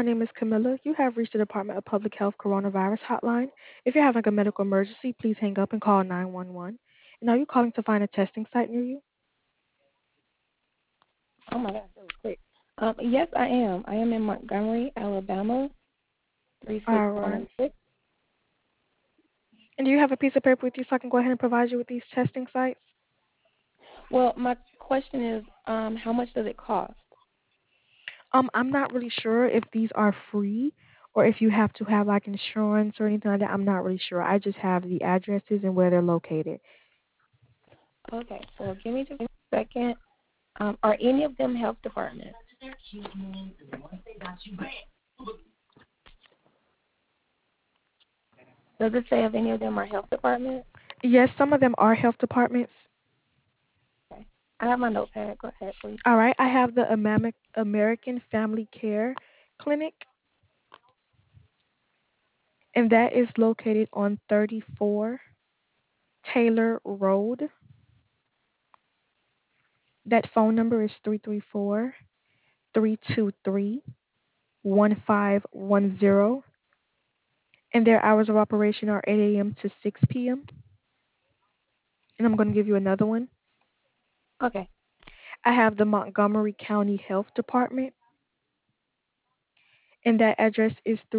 my name is Camilla. You have reached the Department of Public Health Coronavirus Hotline. If you're having a medical emergency, please hang up and call 911. And are you calling to find a testing site near you? Oh my gosh, that was quick. Yes, I am. I am in Montgomery, Alabama, All right. 36106. And do you have a piece of paper with you so I can go ahead and provide you with these testing sites? Well, my question is, how much does it cost? I'm not really sure if these are free or if you have to have like insurance or anything like that. I'm not really sure. I just have the addresses and where they're located. Okay, so give me just a second. Are any of them health departments? Does it say if any of them are health departments? Yes, some of them are health departments. Okay. I have my notepad. Go ahead, please. All right. I have the American Family Care Clinic, and that is located on 34 Taylor Road. That phone number is 334-323-1510, and their hours of operation are 8 a.m. to 6 p.m. And I'm going to give you another one. Okay. I have the Montgomery County Health Department, and that address is